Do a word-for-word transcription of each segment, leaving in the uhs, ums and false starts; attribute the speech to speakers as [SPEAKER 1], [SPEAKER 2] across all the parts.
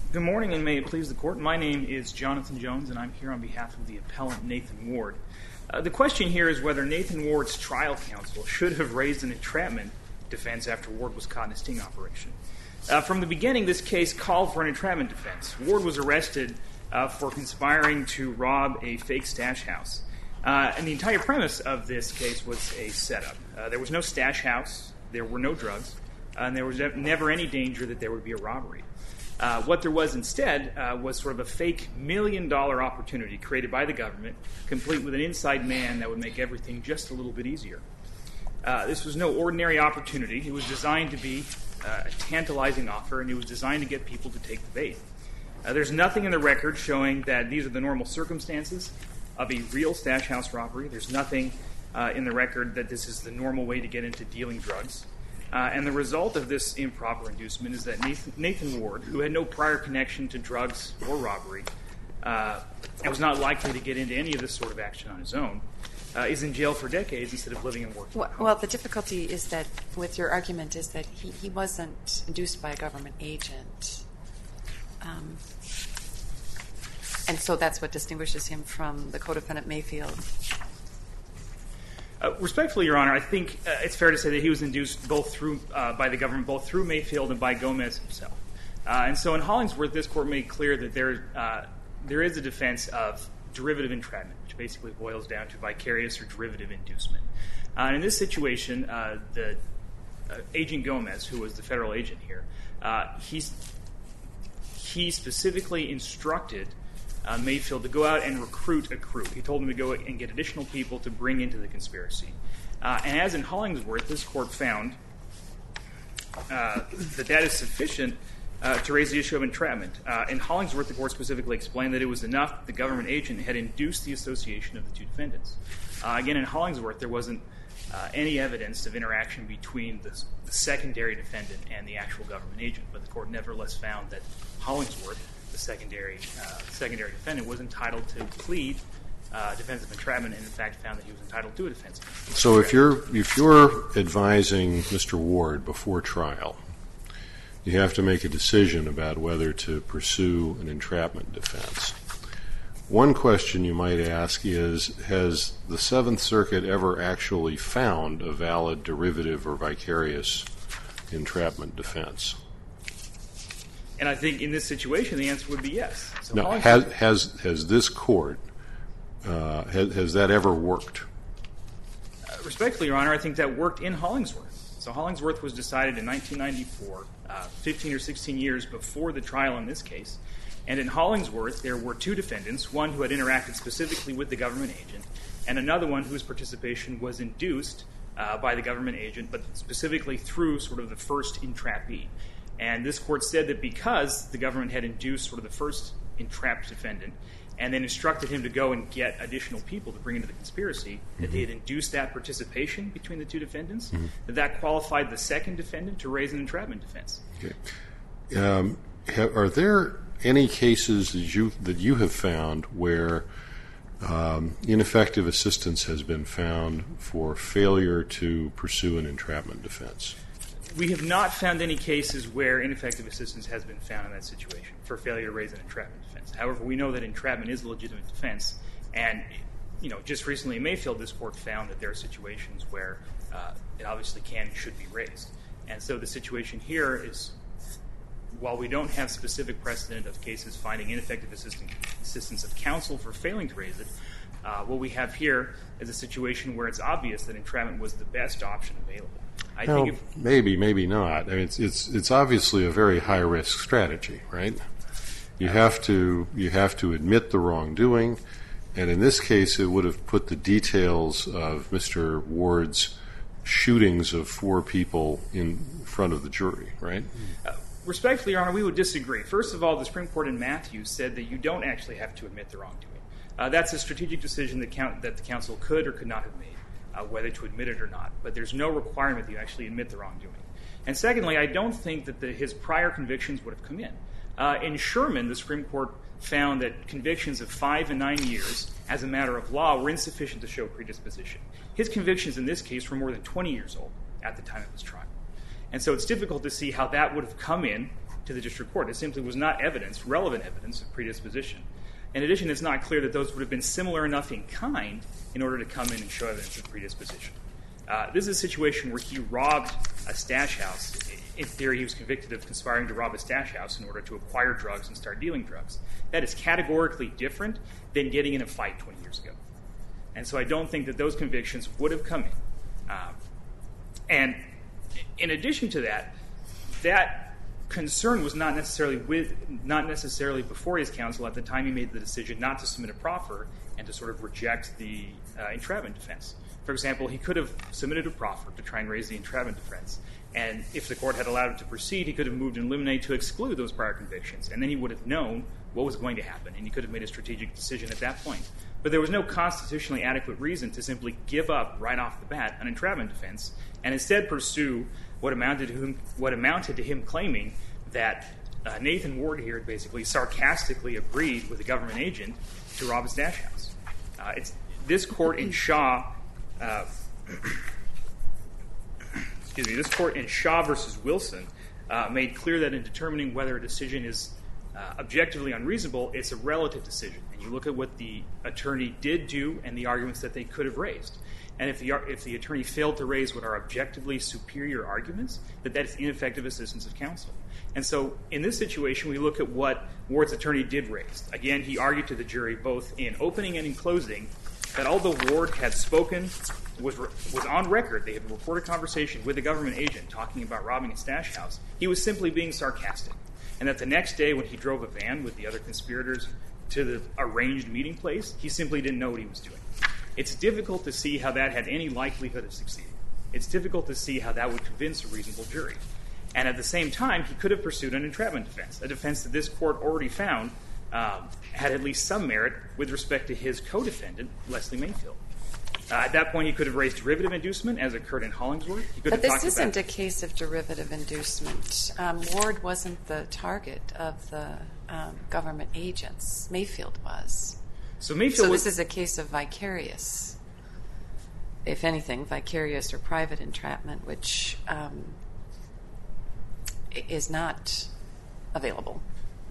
[SPEAKER 1] Good morning, and may it please the Court. My name is Jonathan Jones, and I'm here on behalf of the appellant Nathan Ward. Uh, the question here is whether Nathan Ward's trial counsel should have raised an entrapment defense after Ward was caught in a sting operation. Uh, from the beginning, this case called for an entrapment defense. Ward was arrested uh, for conspiring to rob a fake stash house. Uh, and the entire premise of this case was a setup. Uh, there was no stash house, there were no drugs, uh, and there was never any danger that there would be a robbery. Uh, what there was instead uh, was sort of a fake million-dollar opportunity created by the government, complete with an inside man that would make everything just a little bit easier. Uh, this was no ordinary opportunity. It was designed to be uh, a tantalizing offer, and it was designed to get people to take the bait. Uh, there's nothing in the record showing that these are the normal circumstances of a real stash house robbery. There's nothing uh, in the record that this is the normal way to get into dealing drugs. Uh, and the result of this improper inducement is that Nathan, Nathan Ward, who had no prior connection to drugs or robbery, uh, and was not likely to get into any of this sort of action on his own, uh, is in jail for decades instead of living and working.
[SPEAKER 2] Well, well, the difficulty is that, with your argument, is that he, he wasn't induced by a government agent. Um, and so that's what distinguishes him from the co-defendant Mayfield.
[SPEAKER 1] Uh, respectfully, Your Honor, I think uh, it's fair to say that he was induced both through uh, by the government, both through Mayfield and by Gomez himself. Uh, and so in Hollingsworth, this court made clear that there uh, there is a defense of derivative entrapment, which basically boils down to vicarious or derivative inducement. Uh, and in this situation, uh, the uh, Agent Gomez, who was the federal agent here, uh, he's, he specifically instructed Uh, Mayfield to go out and recruit a crew. He told him to go and get additional people to bring into the conspiracy. Uh, and as in Hollingsworth, this court found uh, that that is sufficient uh, to raise the issue of entrapment. Uh, in Hollingsworth, the court specifically explained that it was enough that the government agent had induced the association of the two defendants. Uh, again, in Hollingsworth, there wasn't uh, any evidence of interaction between the, the secondary defendant and the actual government agent, but the court nevertheless found that Hollingsworth, the secondary uh, secondary defendant, was entitled to plead uh, defense of entrapment, and in fact found that he was entitled to a defense of entrapment.
[SPEAKER 3] So if you're if you're advising Mister Ward before trial, you have to make a decision about whether to pursue an entrapment defense. One question you might ask is, has the Seventh Circuit ever actually found a valid derivative or vicarious entrapment defense?
[SPEAKER 1] And I think in this situation, the answer would be yes. So
[SPEAKER 3] now, has, has, has this court, uh, has, has that ever worked?
[SPEAKER 1] Uh, respectfully, Your Honor, I think that worked in Hollingsworth. So Hollingsworth was decided in nineteen ninety-four, uh, fifteen or sixteen years before the trial in this case. And in Hollingsworth, there were two defendants, one who had interacted specifically with the government agent, and another one whose participation was induced uh, by the government agent, but specifically through sort of the first entrapee. And this court said that because the government had induced sort of the first entrapped defendant and then instructed him to go and get additional people to bring into the conspiracy, mm-hmm. that they had induced that participation between the two defendants, mm-hmm. that that qualified the second defendant to raise an entrapment defense.
[SPEAKER 3] Okay. Um, ha- are there any cases that you, that you have found where um, ineffective assistance has been found for failure to pursue an entrapment defense?
[SPEAKER 1] We have not found any cases where ineffective assistance has been found in that situation for failure to raise an entrapment defense. However, we know that entrapment is a legitimate defense, and you know, just recently in Mayfield, this court found that there are situations where uh, it obviously can and should be raised. And so the situation here is, while we don't have specific precedent of cases finding ineffective assistance of counsel for failing to raise it, uh, what we have here is a situation where it's obvious that entrapment was the best option available. I
[SPEAKER 3] well,
[SPEAKER 1] think if,
[SPEAKER 3] maybe, maybe not. I mean, it's it's it's obviously a very high risk strategy, right? You have to you have to admit the wrongdoing, and in this case, it would have put the details of Mister Ward's shootings of four people in front of the jury, right?
[SPEAKER 1] Uh, respectfully, Your Honor, we would disagree. First of all, the Supreme Court in Matthews said that you don't actually have to admit the wrongdoing. Uh, that's a strategic decision that, count, that the counsel could or could not have made. Uh, whether to admit it or not, but there's no requirement that you actually admit the wrongdoing. And secondly, I don't think that the, his prior convictions would have come in. Uh, in Sherman, the Supreme Court found that convictions of five and nine years as a matter of law were insufficient to show predisposition. His convictions in this case were more than twenty years old at the time of his trial. And so it's difficult to see how that would have come in to the district court. It simply was not evidence, relevant evidence of predisposition. In addition, it's not clear that those would have been similar enough in kind in order to come in and show evidence of predisposition. Uh, this is a situation where he robbed a stash house. In theory, he was convicted of conspiring to rob a stash house in order to acquire drugs and start dealing drugs. That is categorically different than getting in a fight twenty years ago. And so I don't think that those convictions would have come in. Uh, and in addition to that, that concern was not necessarily with, not necessarily before his counsel at the time he made the decision not to submit a proffer and to sort of reject the uh, entrapment defense. For example, he could have submitted a proffer to try and raise the entrapment defense. And if the court had allowed him to proceed, he could have moved in limine to exclude those prior convictions. And then he would have known what was going to happen, and he could have made a strategic decision at that point. But there was no constitutionally adequate reason to simply give up right off the bat an entrapment defense and instead pursue what amounted to him, what amounted to him claiming that uh, Nathan Ward here had basically sarcastically agreed with a government agent to rob a stash house. Uh, it's this court in Shaw, uh, excuse me, this court in Shaw versus Wilson uh, made clear that in determining whether a decision is uh, objectively unreasonable, it's a relative decision, and you look at what the attorney did do and the arguments that they could have raised. And if the if the attorney failed to raise what are objectively superior arguments, that that is ineffective assistance of counsel. And so in this situation, we look at what Ward's attorney did raise. Again, he argued to the jury both in opening and in closing that although Ward had spoken, was was on record, they had a reported conversation with a government agent talking about robbing a stash house, he was simply being sarcastic. And that the next day when he drove a van with the other conspirators to the arranged meeting place, he simply didn't know what he was doing. It's difficult to see how that had any likelihood of succeeding. It's difficult to see how that would convince a reasonable jury. And at the same time, he could have pursued an entrapment defense, a defense that this court already found um, had at least some merit with respect to his co-defendant, Leslie Mayfield. Uh, at that point, he could have raised derivative inducement, as occurred in Hollingsworth. He could
[SPEAKER 2] but
[SPEAKER 1] have
[SPEAKER 2] this isn't
[SPEAKER 1] about,
[SPEAKER 2] a case of derivative inducement. Um, Ward wasn't the target of the um, government agents. Mayfield was.
[SPEAKER 1] So, Mayfield
[SPEAKER 2] so
[SPEAKER 1] was,
[SPEAKER 2] this is a case of vicarious, if anything, vicarious or private entrapment, which um, is not available.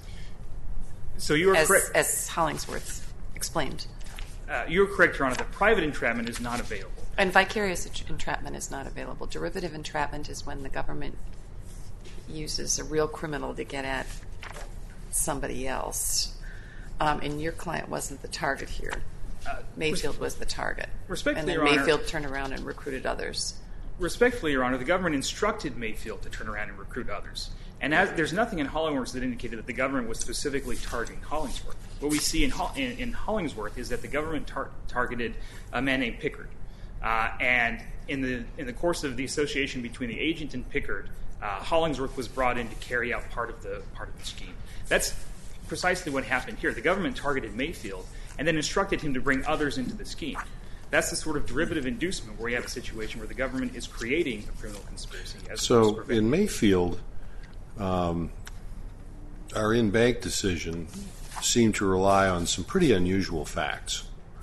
[SPEAKER 1] So you are
[SPEAKER 2] as,
[SPEAKER 1] correct.
[SPEAKER 2] As Hollingsworth explained.
[SPEAKER 1] Uh, you're correct, Your Honor, that private entrapment is not available.
[SPEAKER 2] And vicarious entrapment is not available. Derivative entrapment is when the government uses a real criminal to get at somebody else. Um, and your client wasn't the target here. Uh, Mayfield was the target.
[SPEAKER 1] Respectfully,
[SPEAKER 2] and then
[SPEAKER 1] Your Honor,
[SPEAKER 2] Mayfield turned around and recruited others.
[SPEAKER 1] Respectfully, Your Honor, the government instructed Mayfield to turn around and recruit others. And as, there's nothing in Hollingsworth that indicated that the government was specifically targeting Hollingsworth. What we see in, in, in Hollingsworth is that the government tar- targeted a man named Pickard. Uh, and in the in the course of the association between the agent and Pickard, uh, Hollingsworth was brought in to carry out part of the part of the scheme. That's precisely what happened here. The government targeted Mayfield and then instructed him to bring others into the scheme. That's the sort of derivative inducement where you have a situation where the government is creating a criminal conspiracy. As
[SPEAKER 3] so in Mayfield, um, our in-bank decision seemed to rely on some pretty unusual facts.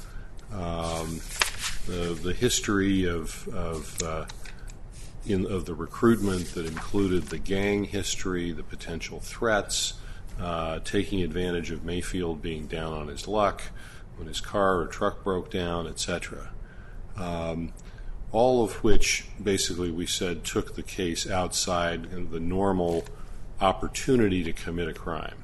[SPEAKER 3] Um, the, the history of of, uh, in, of the recruitment that included the gang history, the potential threats, uh, taking advantage of Mayfield being down on his luck when his car or truck broke down, et cetera. Um, all of which, basically, we said took the case outside the normal opportunity to commit a crime.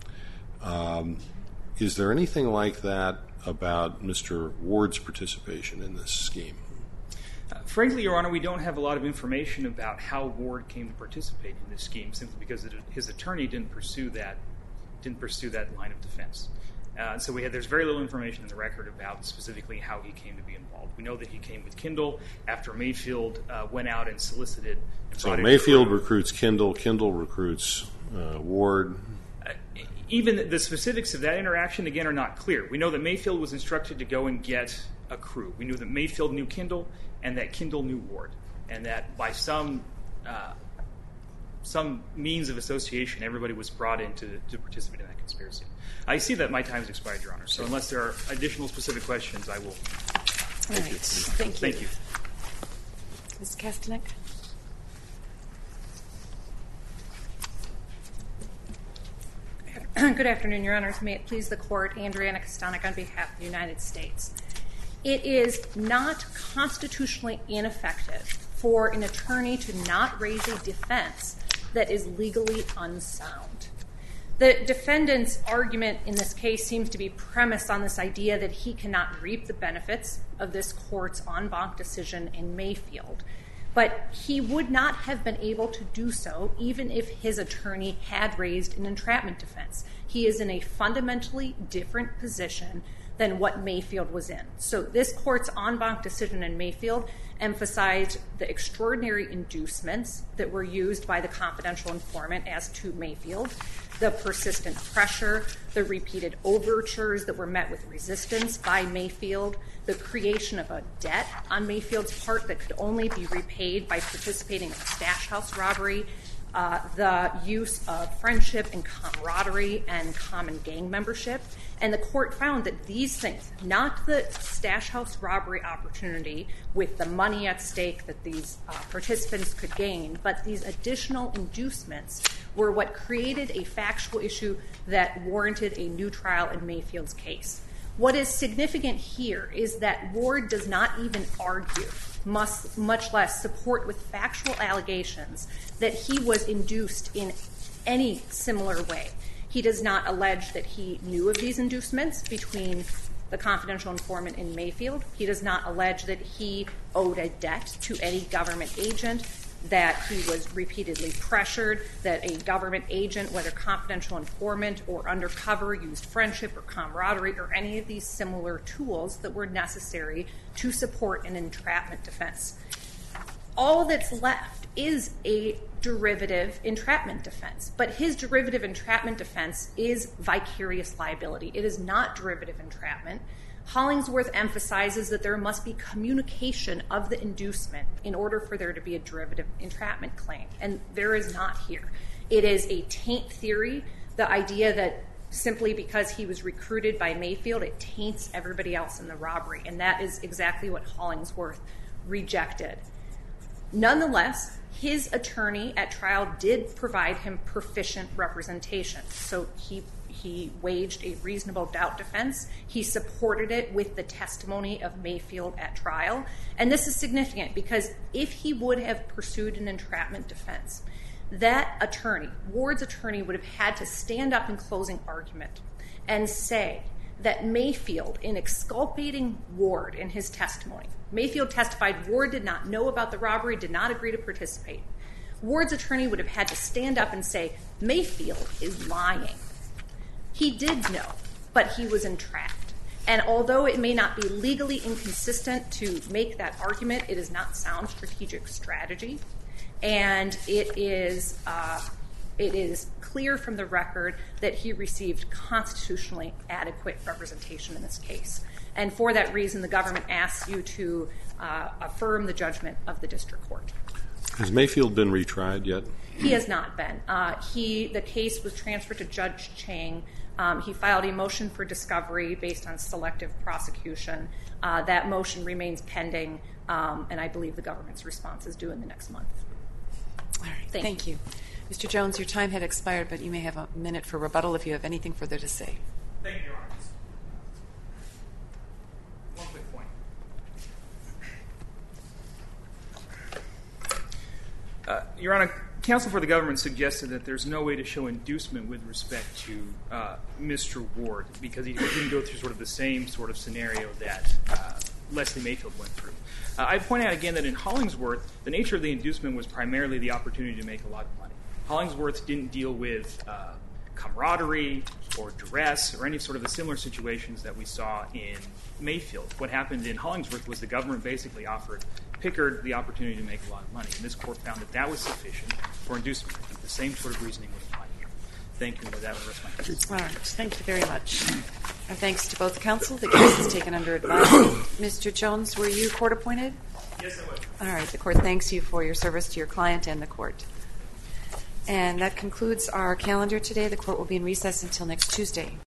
[SPEAKER 3] Um, is there anything like that about Mister Ward's participation in this scheme?
[SPEAKER 1] Uh, frankly, Your Honor, we don't have a lot of information about how Ward came to participate in this scheme, simply because it, his attorney didn't pursue that didn't pursue that line of defense. Uh, so we had, there's very little information in the record about specifically how he came to be involved. We know that he came with Kindle after Mayfield uh, went out and solicited. And
[SPEAKER 3] so Mayfield recruits Kindle, Kindle recruits uh, Ward.
[SPEAKER 1] Uh, even the specifics of that interaction, again, are not clear. We know that Mayfield was instructed to go and get a crew. We knew that Mayfield knew Kindle and that Kindle knew Ward, and that by some uh, some means of association, everybody was brought in to, to participate in that conspiracy. I see that my time has expired, Your Honor, so unless there are additional specific questions, I will.
[SPEAKER 2] All right. Thank you.
[SPEAKER 1] Thank you.
[SPEAKER 2] Miz Kastanek?
[SPEAKER 4] Good afternoon, Your Honors. May it please the Court, Andriana Kostanek on behalf of the United States. It is not constitutionally ineffective for an attorney to not raise a defense that is legally unsound. The defendant's argument in this case seems to be premised on this idea that he cannot reap the benefits of this Court's en banc decision in Mayfield. But he would not have been able to do so even if his attorney had raised an entrapment defense. He is in a fundamentally different position than what Mayfield was in. So this Court's en banc decision in Mayfield emphasized the extraordinary inducements that were used by the confidential informant as to Mayfield, the persistent pressure, the repeated overtures that were met with resistance by Mayfield, the creation of a debt on Mayfield's part that could only be repaid by participating in a stash house robbery, uh, the use of friendship and camaraderie and common gang membership. And the Court found that these things, not the stash house robbery opportunity with the money at stake that these uh, participants could gain, but these additional inducements were what created a factual issue that warranted a new trial in Mayfield's case. What is significant here is that Ward does not even argue, much, much less support with factual allegations, that he was induced in any similar way. He does not allege that he knew of these inducements between the confidential informant in Mayfield. He does not allege that he owed a debt to any government agent, that he was repeatedly pressured, that a government agent, whether confidential informant or undercover, used friendship or camaraderie or any of these similar tools that were necessary to support an entrapment defense. All that's left is a derivative entrapment defense, but his derivative entrapment defense is vicarious liability. It is not derivative entrapment. Hollingsworth emphasizes that there must be communication of the inducement in order for there to be a derivative entrapment claim, and there is not here. It is a taint theory, the idea that simply because he was recruited by Mayfield, it taints everybody else in the robbery, and that is exactly what Hollingsworth rejected. Nonetheless, his attorney at trial did provide him proficient representation, so he He waged a reasonable doubt defense. He supported it with the testimony of Mayfield at trial. And this is significant because if he would have pursued an entrapment defense, that attorney, Ward's attorney, would have had to stand up in closing argument and say that Mayfield, in exculpating Ward in his testimony, Mayfield testified Ward did not know about the robbery, did not agree to participate. Ward's attorney would have had to stand up and say, Mayfield is lying. He did know, but he was entrapped. And although it may not be legally inconsistent to make that argument, it is not sound strategic strategy. And it is, uh, it is clear from the record that he received constitutionally adequate representation in this case. And for that reason, the government asks you to uh, affirm the judgment of the district court.
[SPEAKER 3] Has Mayfield been retried yet?
[SPEAKER 4] He has not been. Uh, he, the case was transferred to Judge Chang. Um, he filed a motion for discovery based on selective prosecution. Uh, that motion remains pending, um, and I believe the government's response is due in the next month.
[SPEAKER 2] All right,
[SPEAKER 4] Thank,
[SPEAKER 2] thank you. you. Mister Jones, your time had expired, but you may have a minute for rebuttal if you have anything further to say.
[SPEAKER 1] Thank you, Your Honor. One quick point. Uh, Your Honor, counsel for the government suggested that there's no way to show inducement with respect to uh, Mister Ward because he didn't go through sort of the same sort of scenario that uh, Leslie Mayfield went through. Uh, I'd point out again that in Hollingsworth, the nature of the inducement was primarily the opportunity to make a lot of money. Hollingsworth didn't deal with uh, camaraderie or duress or any sort of the similar situations that we saw in Mayfield. What happened in Hollingsworth was the government basically offered Pickard the opportunity to make a lot of money, and this court found that that was sufficient for inducement. I think the same sort of reasoning would apply here. Thank you, and with that, I'll rest my case.
[SPEAKER 2] All right, thank you very much. Our thanks to both counsel. The case is taken under advisement. Mister Jones, were you court appointed?
[SPEAKER 1] Yes, I was.
[SPEAKER 2] All right, the court thanks you for your service to your client and the court. And that concludes our calendar today. The court will be in recess until next Tuesday.